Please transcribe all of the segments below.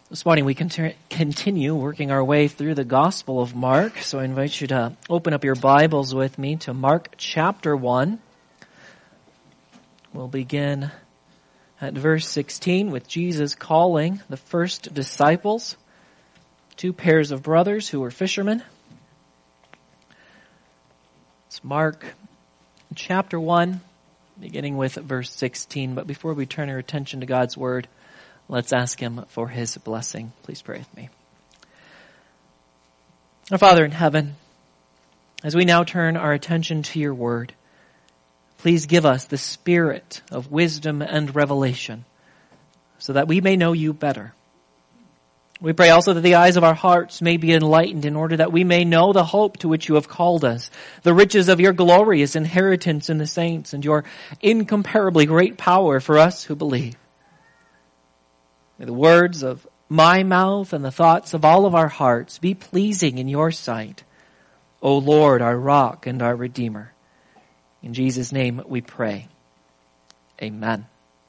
This morning we continue working our way through the Gospel of Mark, so I invite you to open up your Bibles with me to Mark chapter 1. We'll begin at verse 16 with Jesus calling the first disciples, two pairs of brothers who were fishermen. It's Mark chapter 1, beginning with verse 16. But before we turn our attention to God's Word, let's ask Him for His blessing. Please pray with me. Our Father in heaven, as we now turn our attention to your Word, please give us the spirit of wisdom and revelation so that we may know you better. We pray also that the eyes of our hearts may be enlightened in order that we may know the hope to which you have called us, the riches of your glorious inheritance in the saints, and your incomparably great power for us who believe. May the words of my mouth and the thoughts of all of our hearts be pleasing in your sight, O Lord, our rock and our Redeemer. In Jesus' name we pray. Amen.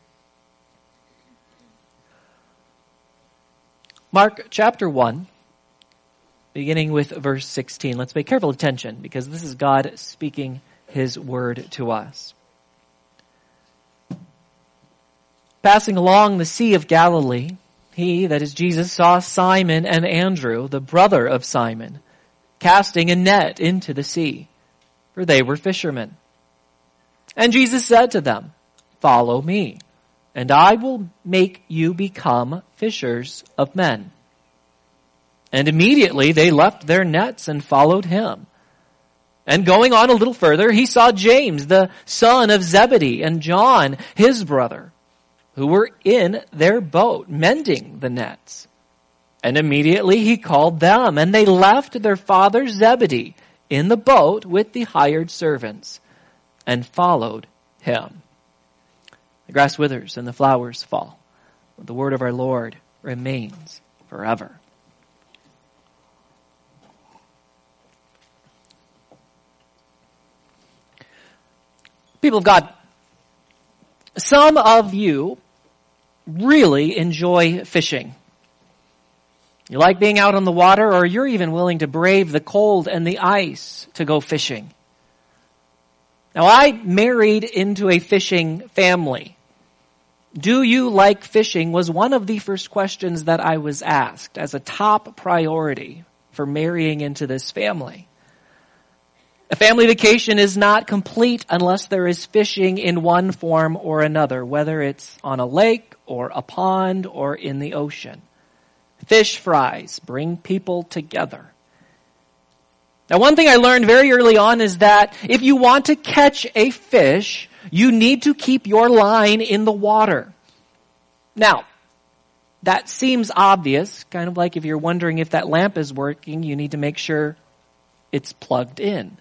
Mark chapter 1, beginning with verse 16. Let's pay careful attention because this is God speaking His word to us. Passing along the Sea of Galilee, he, that is Jesus, saw Simon and Andrew, the brother of Simon, casting a net into the sea, for they were fishermen. And Jesus said to them, "Follow me, and I will make you become fishers of men." And immediately they left their nets and followed him. And going on a little further, he saw James, the son of Zebedee, and John, his brother, who were in their boat, mending the nets. And immediately he called them, and they left their father Zebedee in the boat with the hired servants, and followed him. The grass withers and the flowers fall, but the word of our Lord remains forever. People of God, some of you really enjoy fishing. You like being out on the water, or you're even willing to brave the cold and the ice to go fishing. Now, I married into a fishing family. Do you like fishing was one of the first questions that I was asked as a top priority for marrying into this family. A family vacation is not complete unless there is fishing in one form or another, whether it's on a lake or a pond or in the ocean. Fish fries bring people together. Now, one thing I learned very early on is that if you want to catch a fish, you need to keep your line in the water. Now, that seems obvious, kind of like if you're wondering if that lamp is working, you need to make sure it's plugged in.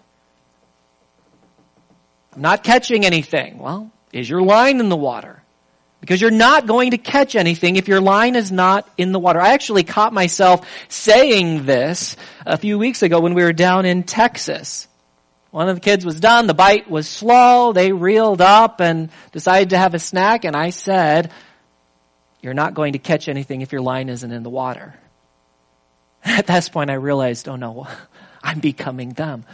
I'm not catching anything. Well, is your line in the water? Because you're not going to catch anything if your line is not in the water. I actually caught myself saying this a few weeks ago when we were down in Texas. One of the kids was done. The bite was slow. They reeled up and decided to have a snack. And I said, you're not going to catch anything if your line isn't in the water. At this point, I realized, oh no, I'm becoming them.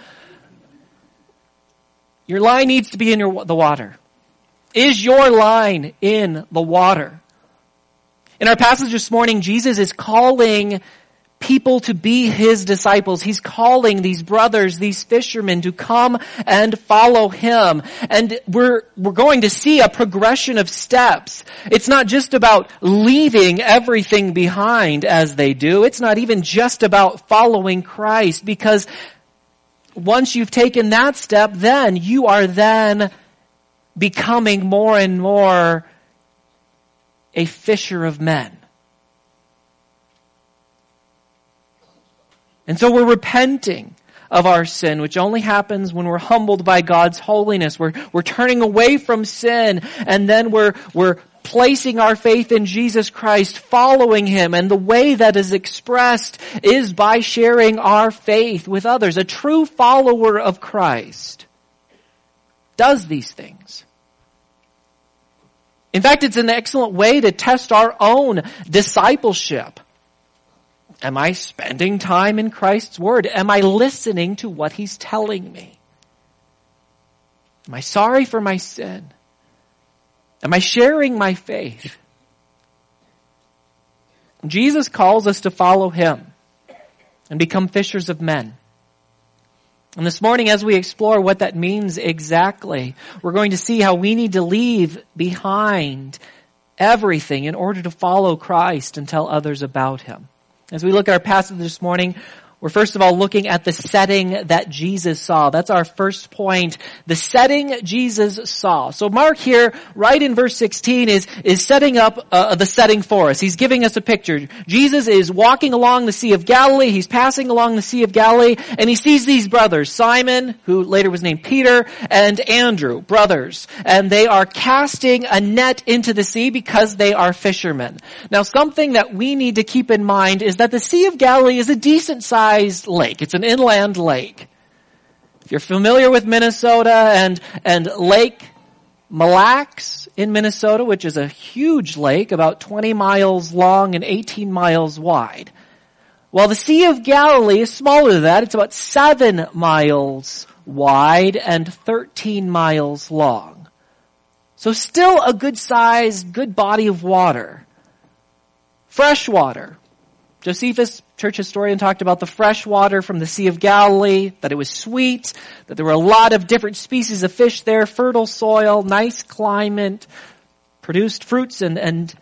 Your line needs to be in the water. Is your line in the water? In our passage this morning, Jesus is calling people to be His disciples. He's calling these brothers, these fishermen, to come and follow Him. And we're going to see a progression of steps. It's not just about leaving everything behind as they do. It's not even just about following Christ, because once you've taken that step, then you are then becoming more and more a fisher of men. And so we're repenting of our sin, which only happens when we're humbled by God's holiness. We're turning away from sin, and then we're placing our faith in Jesus Christ, following Him. And the way that is expressed is by sharing our faith with others. A true follower of Christ does these things. In fact, it's an excellent way to test our own discipleship. Am I spending time in Christ's Word? Am I listening to what He's telling me? Am I sorry for my sin? Am I sharing my faith? Jesus calls us to follow Him and become fishers of men. And this morning, as we explore what that means exactly, we're going to see how we need to leave behind everything in order to follow Christ and tell others about Him. As we look at our passage this morning, we're first of all looking at the setting that Jesus saw. That's our first point. The setting Jesus saw. So Mark here, right in verse 16, is setting up the setting for us. He's giving us a picture. Jesus is walking along the Sea of Galilee. He's passing along the Sea of Galilee, and he sees these brothers, Simon, who later was named Peter, and Andrew, brothers. And they are casting a net into the sea because they are fishermen. Now, something that we need to keep in mind is that the Sea of Galilee is a decent size lake. It's an inland lake. If you're familiar with Minnesota and Lake Mille Lacs in Minnesota, which is a huge lake, about 20 miles long and 18 miles wide. Well, the Sea of Galilee is smaller than that. It's about 7 miles wide and 13 miles long. So still a good size, good body of water. Fresh water. Josephus, church historian, talked about the fresh water from the Sea of Galilee, that it was sweet, that there were a lot of different species of fish there, fertile soil, nice climate, produced fruits and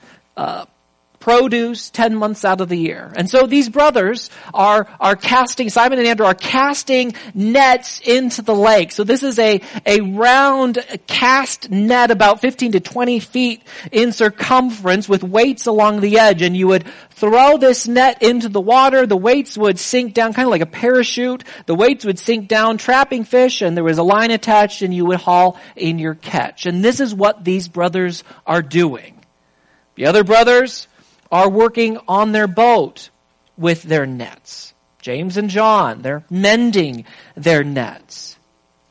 produce 10 months out of the year. And so these brothers are casting, Simon and Andrew are casting nets into the lake. So this is a round cast net about 15 to 20 feet in circumference with weights along the edge. And you would throw this net into the water. The weights would sink down, kind of like a parachute. The weights would sink down, trapping fish, and there was a line attached, and you would haul in your catch. And this is what these brothers are doing. The other brothers are working on their boat with their nets. James and John, they're mending their nets.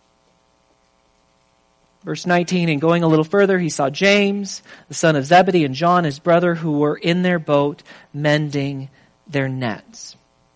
Verse 19, and going a little further, he saw James, the son of Zebedee, and John, his brother, who were in their boat mending their nets.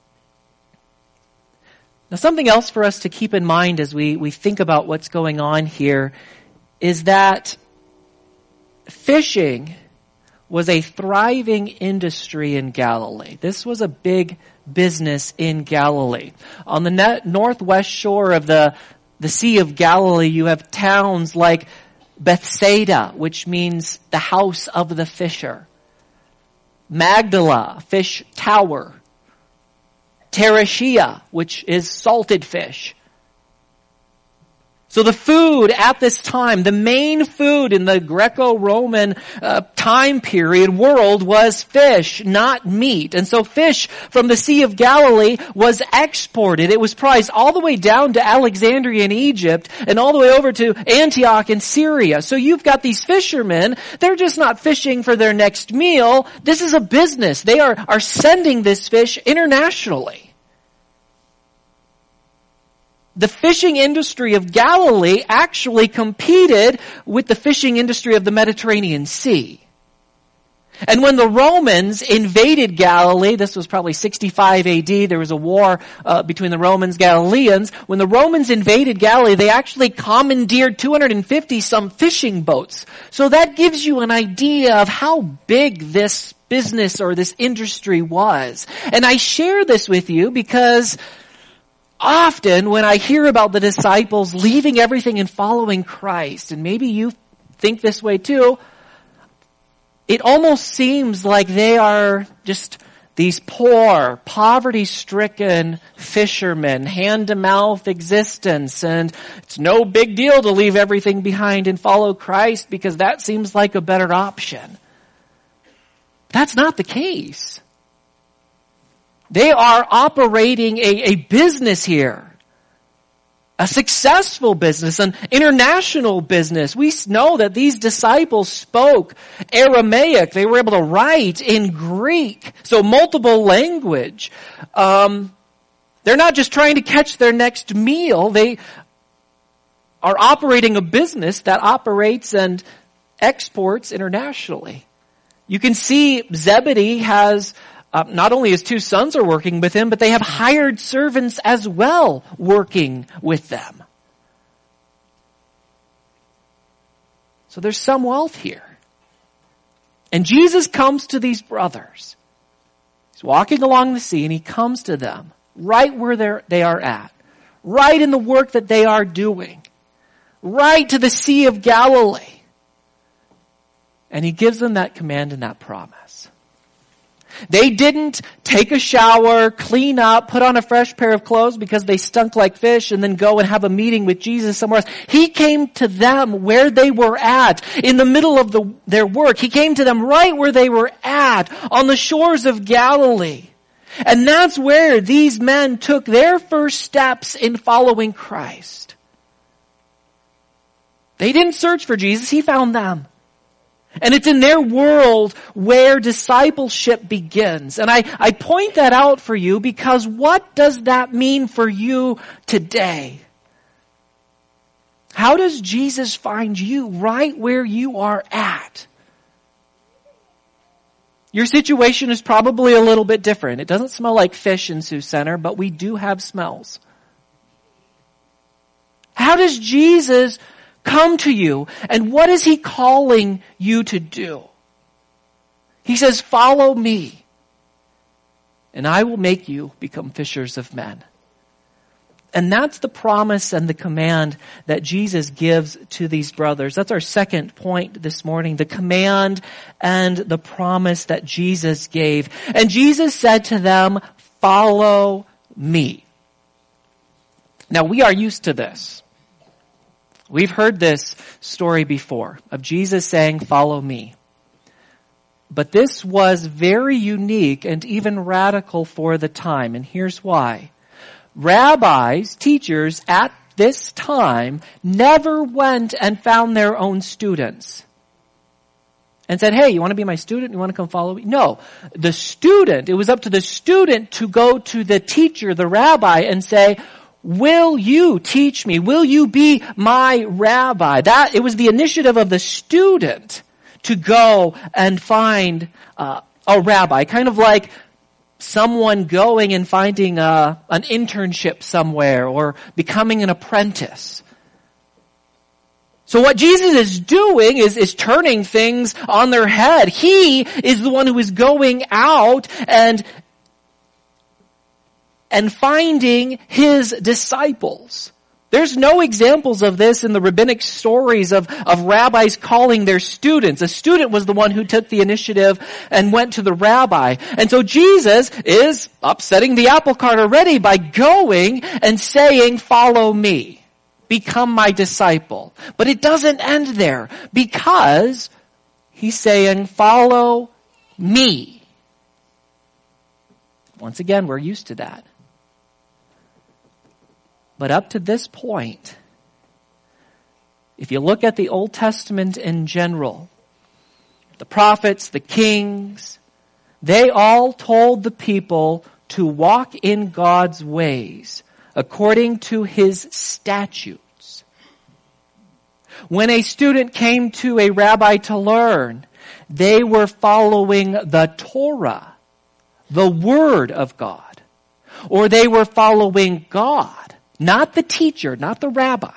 Now, something else for us to keep in mind as we think about what's going on here is that fishing was a thriving industry in Galilee. This was a big business in Galilee. On the northwest shore of the Sea of Galilee, you have towns like Bethsaida, which means the house of the fisher. Magdala, fish tower. Tereshia, which is salted fish. So the food at this time, the main food in the Greco-Roman time period world was fish, not meat. And so fish from the Sea of Galilee was exported. It was prized all the way down to Alexandria in Egypt and all the way over to Antioch in Syria. So you've got these fishermen. They're just not fishing for their next meal. This is a business. They are sending this fish internationally. The fishing industry of Galilee actually competed with the fishing industry of the Mediterranean Sea. And when the Romans invaded Galilee, this was probably 65 AD, there was a war between the Romans and Galileans. When the Romans invaded Galilee, they actually commandeered 250 some fishing boats. So that gives you an idea of how big this business or this industry was. And I share this with you because often when I hear about the disciples leaving everything and following Christ, and maybe you think this way too, it almost seems like they are just these poor, poverty-stricken fishermen, hand-to-mouth existence, and it's no big deal to leave everything behind and follow Christ because that seems like a better option. That's not the case. They are operating a business here. A successful business, an international business. We know that these disciples spoke Aramaic. They were able to write in Greek. So multiple language. They're not just trying to catch their next meal. They are operating a business that operates and exports internationally. You can see Zebedee has not only his 2 sons are working with him, but they have hired servants as well working with them. So there's some wealth here. And Jesus comes to these brothers. He's walking along the sea and he comes to them right where they are at, right in the work that they are doing, right to the Sea of Galilee. And he gives them that command and that promise. They didn't take a shower, clean up, put on a fresh pair of clothes because they stunk like fish and then go and have a meeting with Jesus somewhere else. He came to them where they were at, in the middle of their work. He came to them right where they were at, on the shores of Galilee. And that's where these men took their first steps in following Christ. They didn't search for Jesus, he found them. And it's in their world where discipleship begins. And I point that out for you because what does that mean for you today? How does Jesus find you right where you are at? Your situation is probably a little bit different. It doesn't smell like fish in Sioux Center, but we do have smells. How does Jesus come to you, and what is he calling you to do? He says, follow me, and I will make you become fishers of men. And that's the promise and the command that Jesus gives to these brothers. That's our second point this morning, the command and the promise that Jesus gave. And Jesus said to them, follow me. Now we are used to this. We've heard this story before of Jesus saying, follow me. But this was very unique and even radical for the time. And here's why. Rabbis, teachers at this time never went and found their own students and said, hey, you want to be my student? You want to come follow me? No. It was up to the student to go to the teacher, the rabbi, and say, will you teach me? Will you be my rabbi? It was the initiative of the student to go and find a rabbi, kind of like someone going and finding an internship somewhere or becoming an apprentice. So what Jesus is doing is turning things on their head. He is the one who is going out and finding his disciples. There's no examples of this in the rabbinic stories of rabbis calling their students. A student was the one who took the initiative and went to the rabbi. And so Jesus is upsetting the apple cart already by going and saying, follow me, become my disciple. But it doesn't end there because he's saying, follow me. Once again, we're used to that. But up to this point, if you look at the Old Testament in general, the prophets, the kings, they all told the people to walk in God's ways according to his statutes. When a student came to a rabbi to learn, they were following the Torah, the Word of God, or they were following God. Not the teacher, not the rabbi.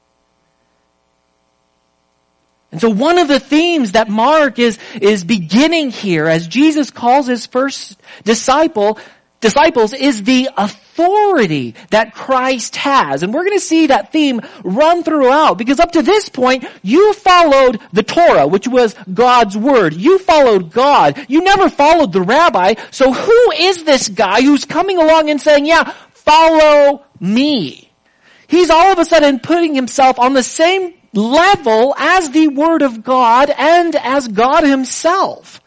And so one of the themes that Mark is beginning here as Jesus calls his first disciples is the authority that Christ has. And we're going to see that theme run throughout because up to this point, you followed the Torah, which was God's word. You followed God. You never followed the rabbi. So who is this guy who's coming along and saying, yeah, follow me? He's all of a sudden putting himself on the same level as the Word of God and as God himself.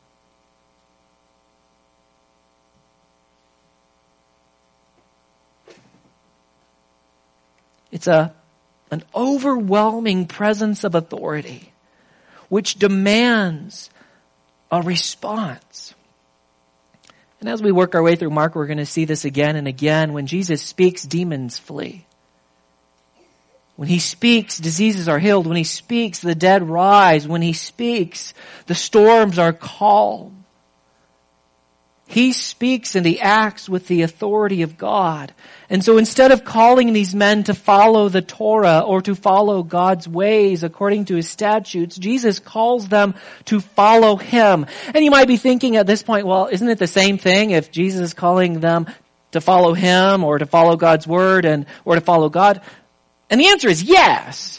It's an overwhelming presence of authority which demands a response. And as we work our way through Mark, we're going to see this again and again. When Jesus speaks, demons flee. When he speaks, diseases are healed. When he speaks, the dead rise. When he speaks, the storms are calm. He speaks and he acts with the authority of God. And so instead of calling these men to follow the Torah or to follow God's ways according to his statutes, Jesus calls them to follow him. And you might be thinking at this point, well, isn't it the same thing if Jesus is calling them to follow him or to follow God's word or to follow God? And the answer is yes.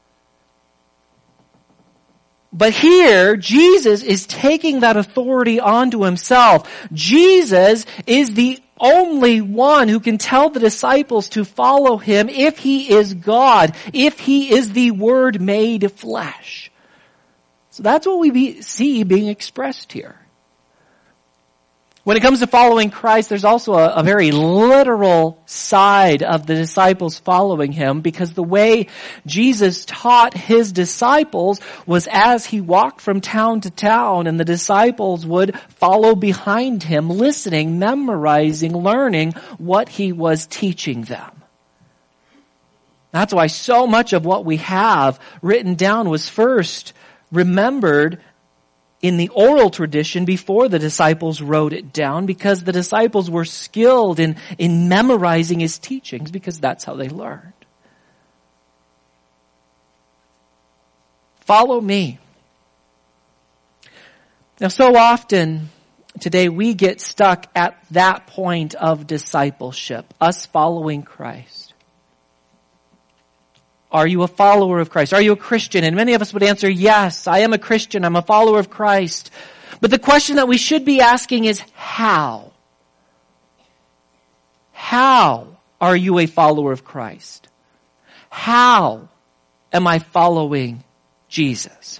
But here, Jesus is taking that authority onto himself. Jesus is the only one who can tell the disciples to follow him if he is God, if he is the Word made flesh. So that's what we see being expressed here. When it comes to following Christ, there's also a very literal side of the disciples following him, because the way Jesus taught his disciples was as he walked from town to town, and the disciples would follow behind him, listening, memorizing, learning what he was teaching them. That's why so much of what we have written down was first remembered in the oral tradition before the disciples wrote it down, because the disciples were skilled in memorizing his teachings, because that's how they learned. Follow me. Now, so often today we get stuck at that point of discipleship, us following Christ. Are you a follower of Christ? Are you a Christian? And many of us would answer, yes, I am a Christian. I'm a follower of Christ. But the question that we should be asking is, how? How are you a follower of Christ? How am I following Jesus?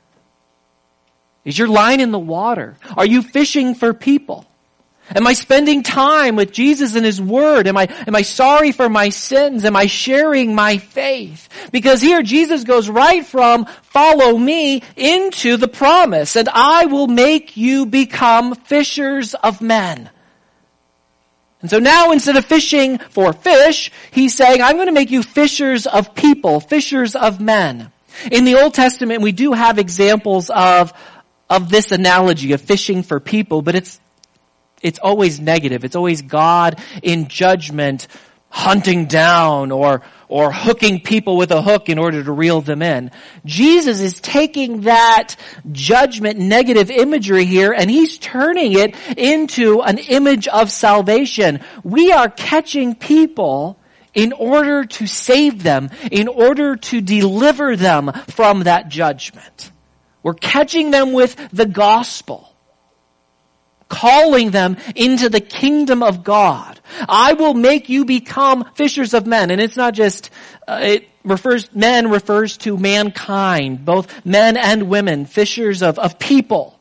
Is your line in the water? Are you fishing for people? Am I spending time with Jesus and his word? Am I sorry for my sins? Am I sharing my faith? Because here Jesus goes right from follow me into the promise, and I will make you become fishers of men. And so now instead of fishing for fish, he's saying, I'm going to make you fishers of people, fishers of men. In the Old Testament, we do have examples of this analogy of fishing for people, but it's always negative. It's always God in judgment hunting down or hooking people with a hook in order to reel them in. Jesus is taking that judgment, negative imagery here, and he's turning it into an image of salvation. We are catching people in order to save them, in order to deliver them from that judgment. We're catching them with the gospel, calling them into the kingdom of God. I will make you become fishers of men. And it's not just, men refers to mankind, both men and women, fishers of people.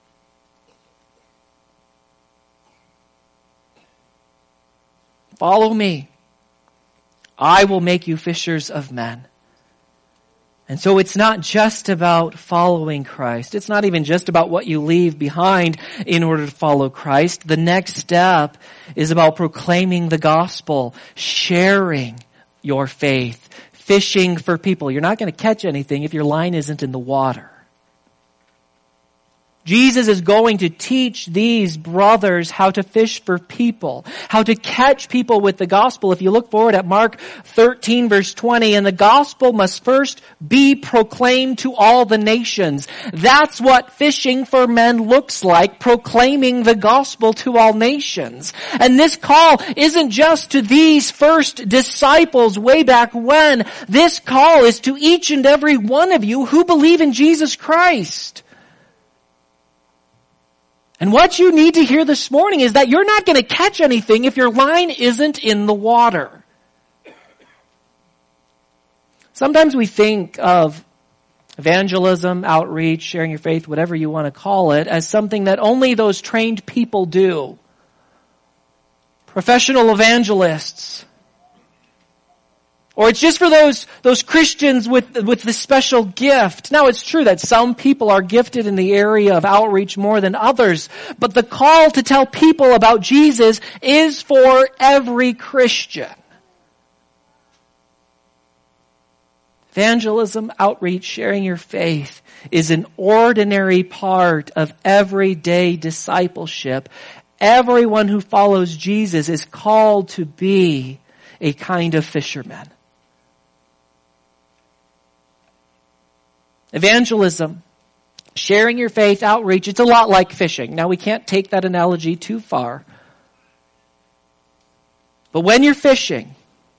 Follow me. I will make you fishers of men. And so it's not just about following Christ. It's not even just about what you leave behind in order to follow Christ. The next step is about proclaiming the gospel, sharing your faith, fishing for people. You're not going to catch anything if your line isn't in the water. Jesus is going to teach these brothers how to fish for people, how to catch people with the gospel. If you look forward at Mark 13 verse 20, and the gospel must first be proclaimed to all the nations. That's what fishing for men looks like, proclaiming the gospel to all nations. And this call isn't just to these first disciples way back when. This call is to each and every one of you who believe in Jesus Christ. And what you need to hear this morning is that you're not going to catch anything if your line isn't in the water. Sometimes we think of evangelism, outreach, sharing your faith, whatever you want to call it, as something that only those trained people do. Professional evangelists. Or it's just for those Christians with the special gift. Now, it's true that some people are gifted in the area of outreach more than others, but the call to tell people about Jesus is for every Christian. Evangelism, outreach, sharing your faith is an ordinary part of everyday discipleship, everyone who follows Jesus is called to be a kind of fisherman. Evangelism, sharing your faith, outreach, it's a lot like fishing. Now, we can't take that analogy too far. But when you're fishing,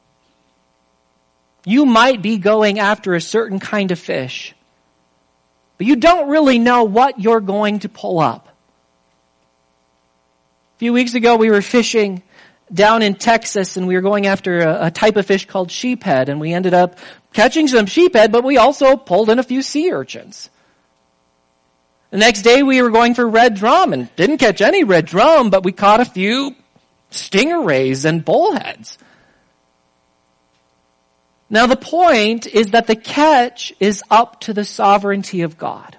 you might be going after a certain kind of fish, but you don't really know what you're going to pull up. A few weeks ago, we were fishing down in Texas, and we were going after a type of fish called sheephead, and we ended up catching some sheephead, but we also pulled in a few sea urchins. The next day we were going for red drum and didn't catch any red drum, but we caught a few stingrays and bullheads. Now the point is that the catch is up to the sovereignty of God.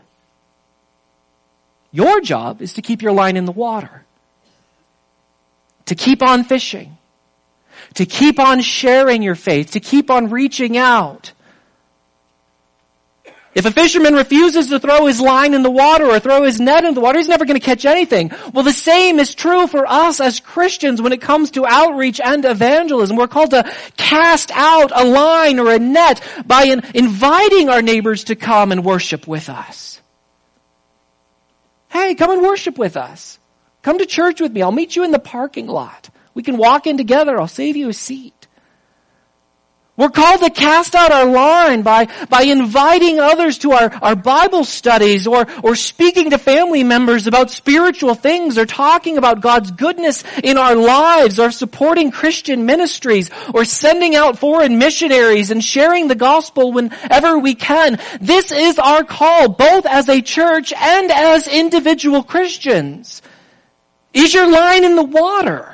Your job is to keep your line in the water, to keep on fishing, to keep on sharing your faith, to keep on reaching out. If a fisherman refuses to throw his line in the water or throw his net in the water, he's never going to catch anything. Well, the same is true for us as Christians when it comes to outreach and evangelism. We're called to cast out a line or a net by inviting our neighbors to come and worship with us. Hey, come and worship with us. Come to church with me. I'll meet you in the parking lot. We can walk in together. I'll save you a seat. We're called to cast out our line by inviting others to our Bible studies or speaking to family members about spiritual things or talking about God's goodness in our lives or supporting Christian ministries or sending out foreign missionaries and sharing the gospel whenever we can. This is our call, both as a church and as individual Christians. Is your line in the water?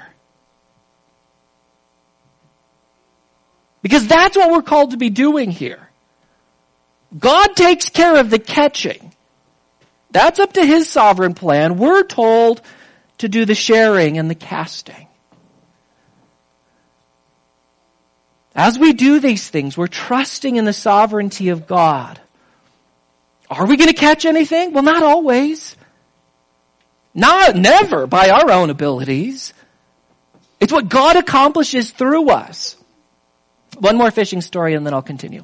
Because that's what we're called to be doing here. God takes care of the catching. That's up to His sovereign plan. We're told to do the sharing and the casting. As we do these things, we're trusting in the sovereignty of God. Are we going to catch anything? Well, not always. Never by our own abilities. It's what God accomplishes through us. One more fishing story and then I'll continue.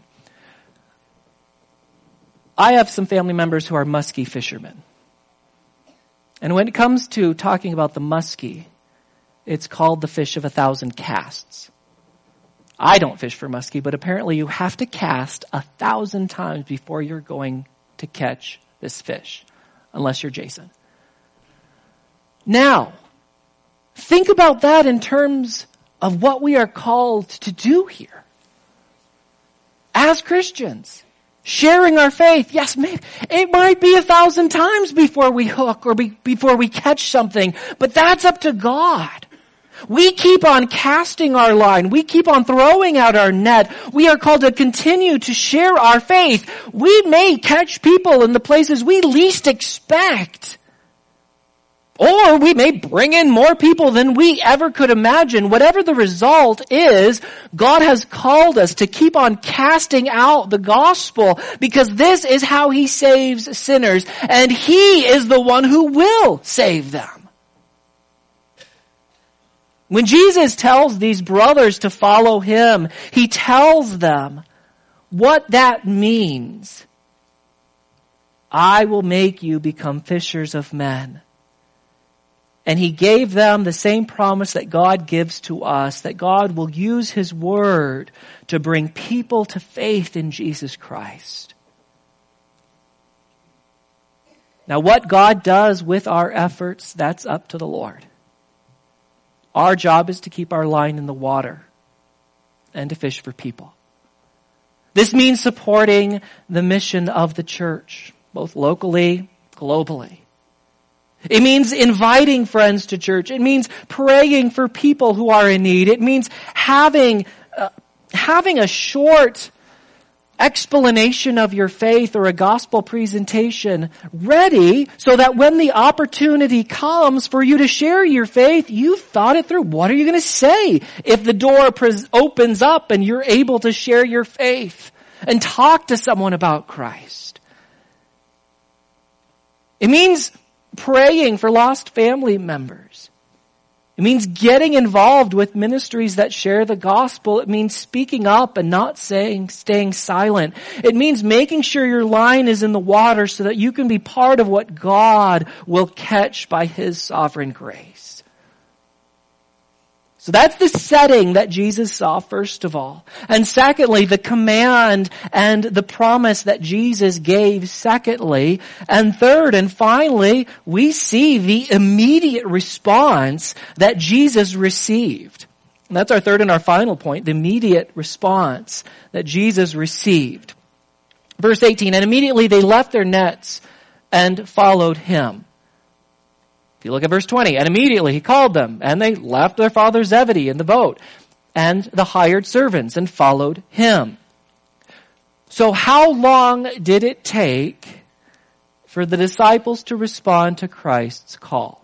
I have some family members who are muskie fishermen. And when it comes to talking about the muskie, it's called the fish of 1,000 casts. I don't fish for muskie, but apparently you have to cast 1,000 times before you're going to catch this fish, unless you're Jason. Now, think about that in terms of what we are called to do here. As Christians, sharing our faith, yes, maybe it might be 1,000 times before we hook or before we catch something, but that's up to God. We keep on casting our line. We keep on throwing out our net. We are called to continue to share our faith. We may catch people in the places we least expect. Or we may bring in more people than we ever could imagine. Whatever the result is, God has called us to keep on casting out the gospel because this is how He saves sinners, and He is the one who will save them. When Jesus tells these brothers to follow Him, He tells them what that means. I will make you become fishers of men. And He gave them the same promise that God gives to us, that God will use His word to bring people to faith in Jesus Christ. Now, what God does with our efforts, that's up to the Lord. Our job is to keep our line in the water and to fish for people. This means supporting the mission of the church, both locally, globally. It means inviting friends to church. It means praying for people who are in need. It means having a short explanation of your faith or a gospel presentation ready so that when the opportunity comes for you to share your faith, you've thought it through. What are you going to say if the door opens up and you're able to share your faith and talk to someone about Christ? It means praying for lost family members. It means getting involved with ministries that share the gospel. It means speaking up and not staying silent. It means making sure your line is in the water so that you can be part of what God will catch by His sovereign grace. So that's the setting that Jesus saw, first of all. And secondly, the command and the promise that Jesus gave, secondly. And third and finally, we see the immediate response that Jesus received. And that's our third and our final point, the immediate response that Jesus received. Verse 18, and immediately they left their nets and followed Him. If you look at verse 20, and immediately He called them, and they left their father Zebedee in the boat, and the hired servants, and followed Him. So how long did it take for the disciples to respond to Christ's call?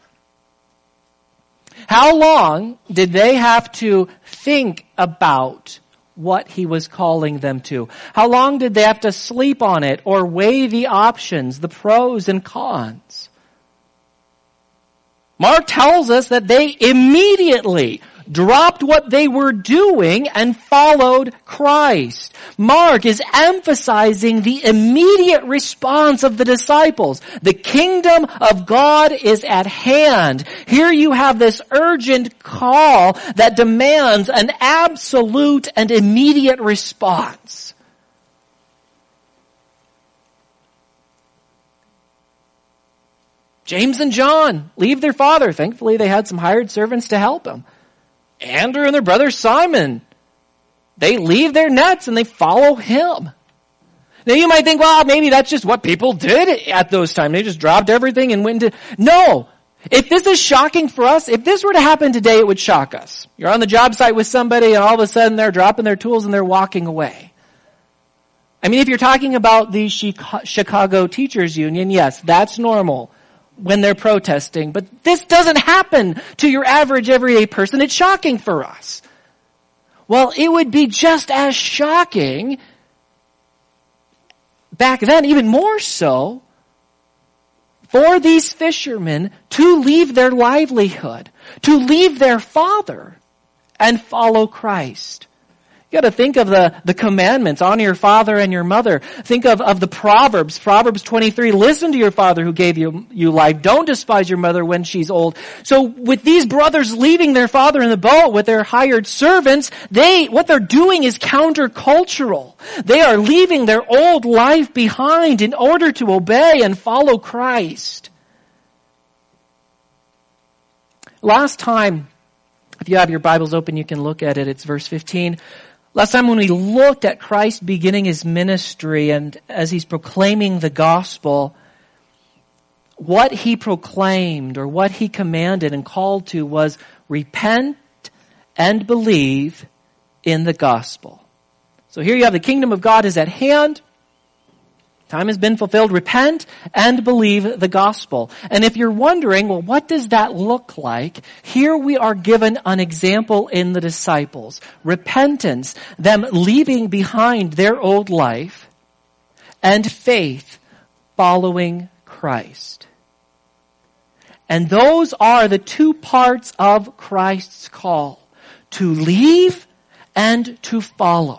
How long did they have to think about what He was calling them to? How long did they have to sleep on it or weigh the options, the pros and cons? Mark tells us that they immediately dropped what they were doing and followed Christ. Mark is emphasizing the immediate response of the disciples. The kingdom of God is at hand. Here you have this urgent call that demands an absolute and immediate response. James and John leave their father. Thankfully, they had some hired servants to help them. Andrew and their brother Simon, they leave their nets and they follow Him. Now you might think, well, maybe that's just what people did at those times. They just dropped everything and went into... No! If this is shocking for us, if this were to happen today, it would shock us. You're on the job site with somebody and all of a sudden they're dropping their tools and they're walking away. I mean, if you're talking about the Chicago Teachers Union, yes, that's normal when they're protesting, but this doesn't happen to your average everyday person. It's shocking for us. Well, it would be just as shocking back then, even more so, for these fishermen to leave their livelihood, to leave their father and follow Christ. You got to think of the commandments, honor your father and your mother. Think of the Proverbs 23, listen to your father who gave you life. Don't despise your mother when she's old. So with these brothers leaving their father in the boat with their hired servants, what they're doing is countercultural. They are leaving their old life behind in order to obey and follow Christ. Last time, if you have your Bibles open, you can look at it. It's verse 15. Last time when we looked at Christ beginning His ministry and as He's proclaiming the gospel, what He proclaimed or what He commanded and called to was repent and believe in the gospel. So here you have the kingdom of God is at hand. Time has been fulfilled. Repent and believe the gospel. And if you're wondering, well, what does that look like? Here we are given an example in the disciples. Repentance, them leaving behind their old life, and faith following Christ. And those are the two parts of Christ's call, to leave and to follow.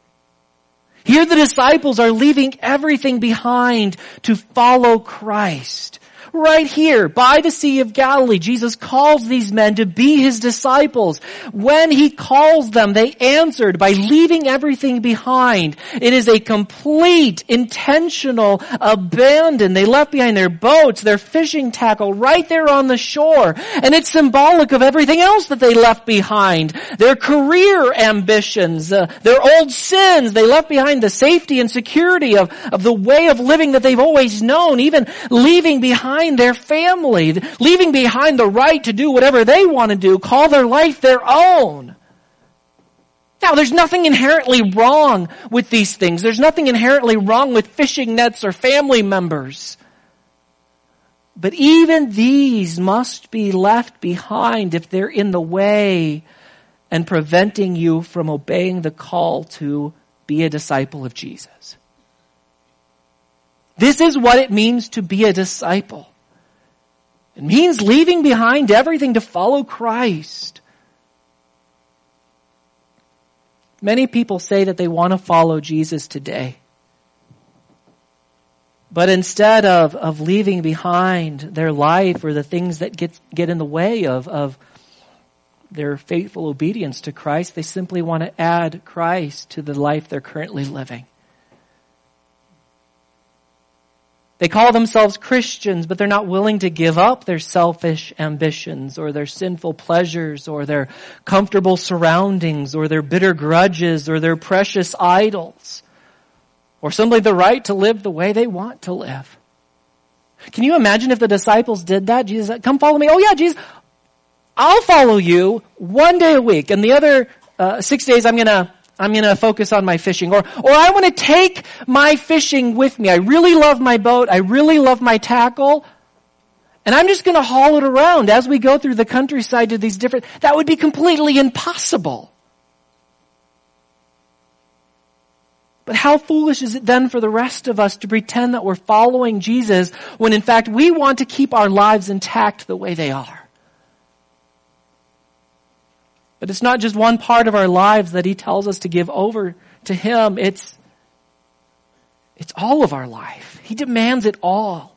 Here the disciples are leaving everything behind to follow Christ. Right here, by the Sea of Galilee, Jesus calls these men to be His disciples. When He calls them, they answered by leaving everything behind. It is a complete, intentional abandon. They left behind their boats, their fishing tackle, right there on the shore. And it's symbolic of everything else that they left behind. Their career ambitions, their old sins. They left behind the safety and security of the way of living that they've always known, even leaving behind their family, leaving behind the right to do whatever they want to do, call their life their own. Now, there's nothing inherently wrong with these things. There's nothing inherently wrong with fishing nets or family members. But even these must be left behind if they're in the way and preventing you from obeying the call to be a disciple of Jesus. This is what it means to be a disciple. It means leaving behind everything to follow Christ. Many people say that they want to follow Jesus today. But instead of leaving behind their life or the things that get in the way of their faithful obedience to Christ, they simply want to add Christ to the life they're currently living. They call themselves Christians, but they're not willing to give up their selfish ambitions or their sinful pleasures or their comfortable surroundings or their bitter grudges or their precious idols or simply the right to live the way they want to live. Can you imagine if the disciples did that? Jesus said, come follow me. Oh yeah, Jesus, I'll follow you one day a week, and the other 6 days I'm gonna focus on my fishing. Or I want to take my fishing with me. I really love my boat. I really love my tackle. And I'm just gonna haul it around as we go through the countryside to these different, that would be completely impossible. But how foolish is it then for the rest of us to pretend that we're following Jesus when in fact we want to keep our lives intact the way they are? But it's not just one part of our lives that he tells us to give over to him. It's all of our life. He demands it all.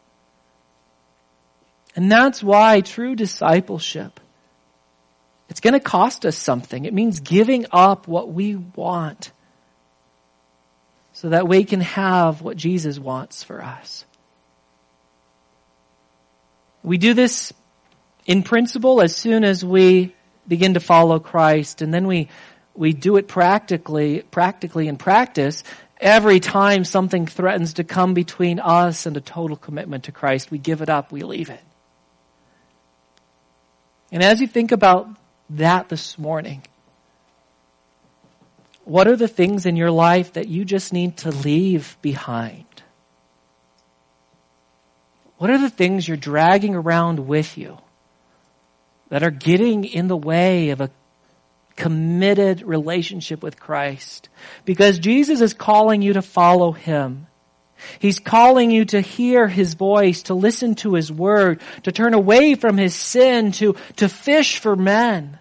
And that's why true discipleship, it's going to cost us something. It means giving up what we want so that we can have what Jesus wants for us. We do this in principle as soon as we begin to follow Christ, and then we do it practically in practice every time something threatens to come between us and a total commitment to Christ. We give it up, we leave it. And as you think about that this morning, what are the things in your life that you just need to leave behind? What are the things you're dragging around with you that are getting in the way of a committed relationship with Christ? Because Jesus is calling you to follow him. He's calling you to hear his voice, to listen to his word, to turn away from his sin, to fish for men.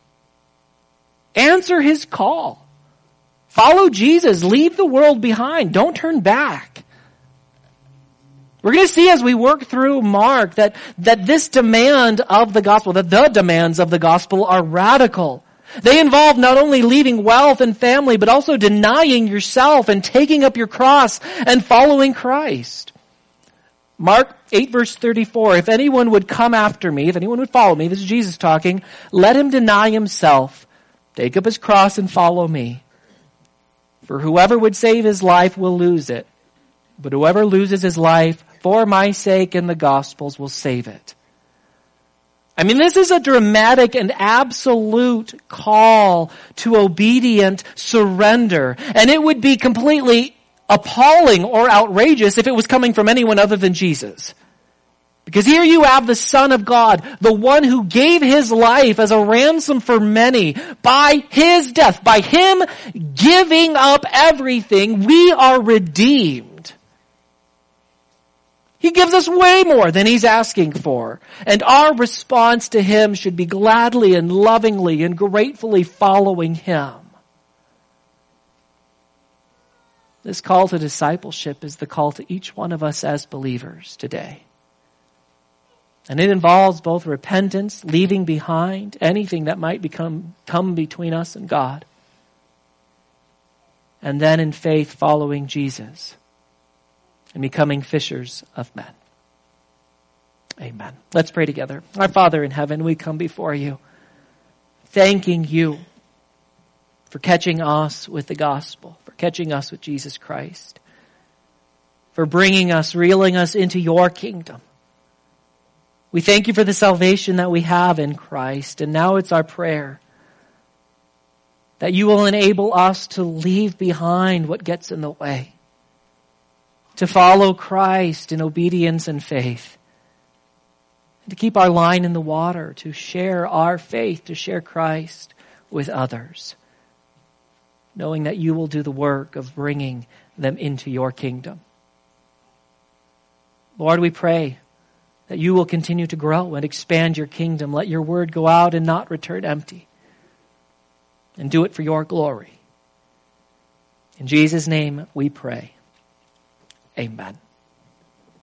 Answer his call. Follow Jesus. Leave the world behind. Don't turn back. We're going to see as we work through Mark that this demand of the gospel, that the demands of the gospel are radical. They involve not only leaving wealth and family, but also denying yourself and taking up your cross and following Christ. Mark 8 verse 34, if anyone would come after me, if anyone would follow me, this is Jesus talking, let him deny himself, take up his cross and follow me. For whoever would save his life will lose it, but whoever loses his life for my sake and the gospel's will save it. I mean, this is a dramatic and absolute call to obedient surrender. And it would be completely appalling or outrageous if it was coming from anyone other than Jesus. Because here you have the Son of God, the one who gave his life as a ransom for many by his death, by him giving up everything, we are redeemed. He gives us way more than he's asking for. And our response to him should be gladly and lovingly and gratefully following him. This call to discipleship is the call to each one of us as believers today. And it involves both repentance, leaving behind anything that might come between us and God, and then in faith following Jesus and becoming fishers of men. Amen. Let's pray together. Our Father in heaven, we come before you, thanking you for catching us with the gospel, for catching us with Jesus Christ, for bringing us, reeling us into your kingdom. We thank you for the salvation that we have in Christ. And now it's our prayer that you will enable us to leave behind what gets in the way, to follow Christ in obedience and faith, and to keep our line in the water, to share our faith, to share Christ with others, knowing that you will do the work of bringing them into your kingdom. Lord, we pray that you will continue to grow and expand your kingdom. Let your word go out and not return empty. And do it for your glory. In Jesus' name we pray. Amen.